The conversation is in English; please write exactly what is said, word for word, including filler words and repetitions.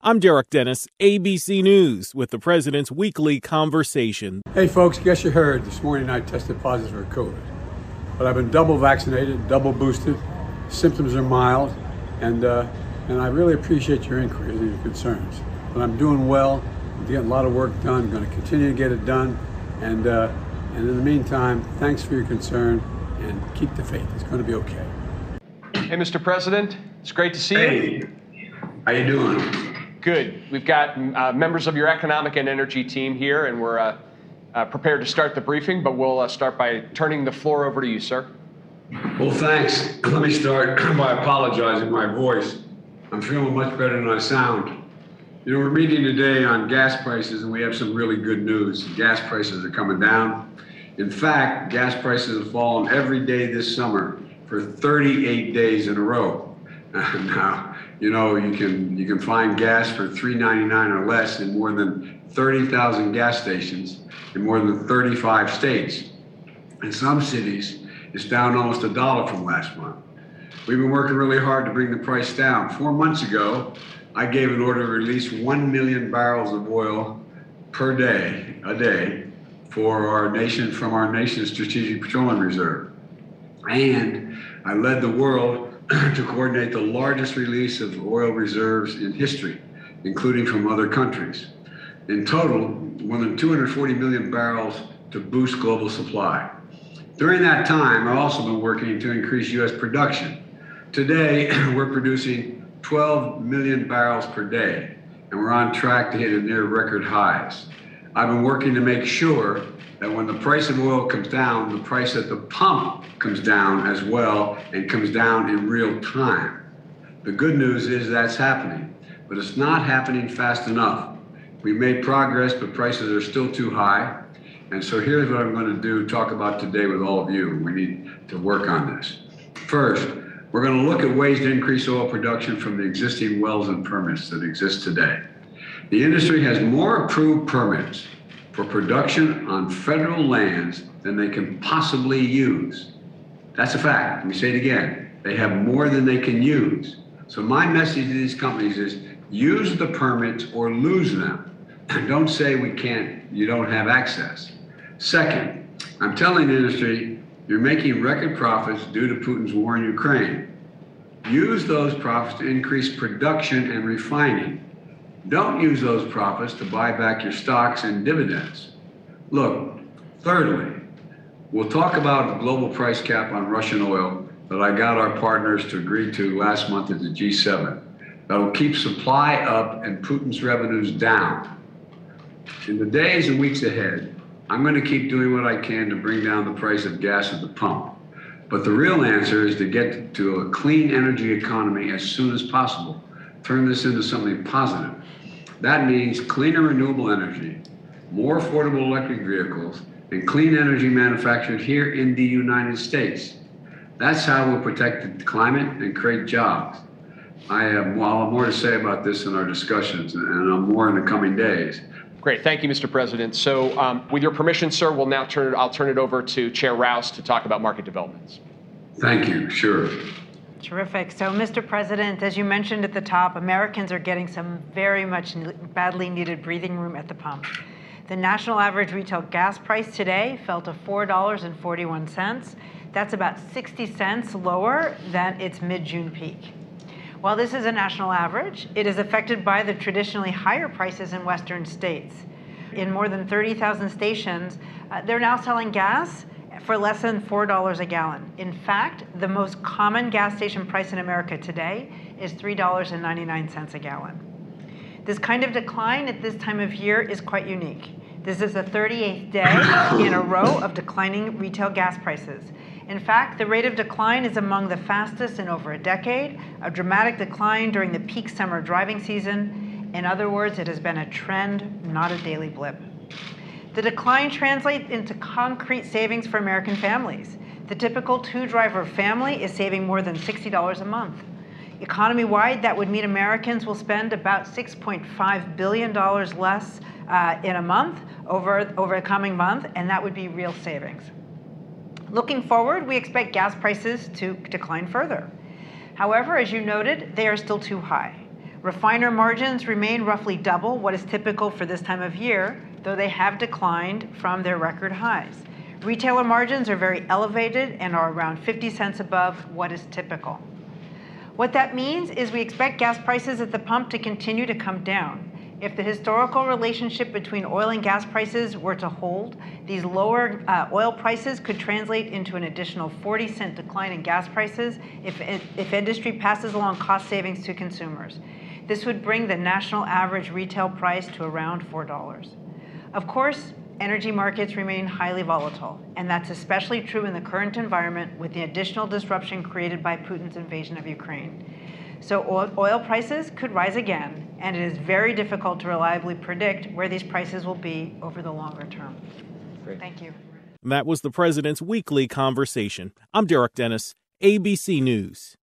I'm Derek Dennis, A B C News, with the President's Weekly Conversation. Hey folks, guess you heard this morning I tested positive for COVID. But I've been double vaccinated, double boosted, symptoms are mild, and uh, and I really appreciate your inquiries and your concerns. But I'm doing well, I'm getting a lot of work done, I'm going to continue to get it done, and, uh, and in the meantime, thanks for your concern, and keep the faith, it's going to be okay. Hey, Mister President, it's great to see hey. you. Hey, how you doing? Good. We've got uh, members of your economic and energy team here, and we're uh, uh, prepared to start the briefing, but we'll uh, start by turning the floor over to you, sir. Well, thanks. Let me start by apologizing my voice. I'm feeling much better than I sound. You know, we're meeting today on gas prices, and we have some really good news. Gas prices are coming down. In fact, gas prices have fallen every day this summer for thirty-eight days in a row. Now, you know, you can you can find gas for three ninety-nine or less in more than thirty thousand gas stations in more than thirty-five states. In some cities, it's down almost a dollar from last month. We've been working really hard to bring the price down. Four months ago, I gave an order to release one million barrels of oil per day, a day, for our nation, from our nation's Strategic Petroleum Reserve. And I led the world to coordinate the largest release of oil reserves in history, including from other countries. In total, more than two hundred forty million barrels to boost global supply. During that time, I've also been working to increase U S production. Today, we're producing twelve million barrels per day, and we're on track to hit a near record highs. I've been working to make sure that when the price of oil comes down, the price at the pump comes down as well, and comes down in real time. The good news is that's happening, but it's not happening fast enough. We made progress, but prices are still too high. And so here's what I'm going to do, talk about today with all of you. We need to work on this. First, we're going to look at ways to increase oil production from the existing wells and permits that exist today. The industry has more approved permits for production on federal lands than they can possibly use. That's a fact. Let me say it again. They have more than they can use. So my message to these companies is use the permits or lose them. Don't say we can't, you don't have access. Second, I'm telling the industry, you're making record profits due to Putin's war in Ukraine. Use those profits to increase production and refining. Don't use those profits to buy back your stocks and dividends. Look, thirdly, we'll talk about the global price cap on Russian oil that I got our partners to agree to last month at the G seven. That'll keep supply up and Putin's revenues down. In the days and weeks ahead, I'm going to keep doing what I can to bring down the price of gas at the pump. But the real answer is to get to a clean energy economy as soon as possible. Turn this into something positive. That means cleaner renewable energy, more affordable electric vehicles, and clean energy manufactured here in the United States. That's how we'll protect the climate and create jobs. I have well, more to say about this in our discussions, and I'm more in the coming days. Great, thank you, Mister President. So, um, with your permission, sir, we'll now turn it. I'll turn it over to Chair Rouse to talk about market developments. Thank you. Sure. Terrific. So, Mister President, as you mentioned at the top, Americans are getting some very much badly needed breathing room at the pump. The national average retail gas price today fell to four dollars and forty-one cents. That's about sixty cents lower than its mid-June peak. While this is a national average, it is affected by the traditionally higher prices in Western states. In more than thirty thousand stations, uh, they're now selling gas for less than four dollars a gallon. In fact, the most common gas station price in America today is three dollars and ninety-nine cents a gallon. This kind of decline at this time of year is quite unique. This is the thirty-eighth day in a row of declining retail gas prices. In fact, the rate of decline is among the fastest in over a decade, a dramatic decline during the peak summer driving season. In other words, it has been a trend, not a daily blip. The decline translates into concrete savings for American families. The typical two-driver family is saving more than sixty dollars a month. Economy-wide, that would mean Americans will spend about six point five billion dollars less uh, in a month over, over a coming month, and that would be real savings. Looking forward, we expect gas prices to decline further. However, as you noted, they are still too high. Refiner margins remain roughly double what is typical for this time of year, though they have declined from their record highs. Retailer margins are very elevated and are around fifty cents above what is typical. What that means is we expect gas prices at the pump to continue to come down. If the historical relationship between oil and gas prices were to hold, these lower uh, oil prices could translate into an additional forty cent decline in gas prices if, if industry passes along cost savings to consumers. This would bring the national average retail price to around four dollars. Of course, energy markets remain highly volatile, and that's especially true in the current environment with the additional disruption created by Putin's invasion of Ukraine. So oil, oil prices could rise again, and it is very difficult to reliably predict where these prices will be over the longer term. Great. Thank you. That was the president's weekly conversation. I'm Derek Dennis, A B C News.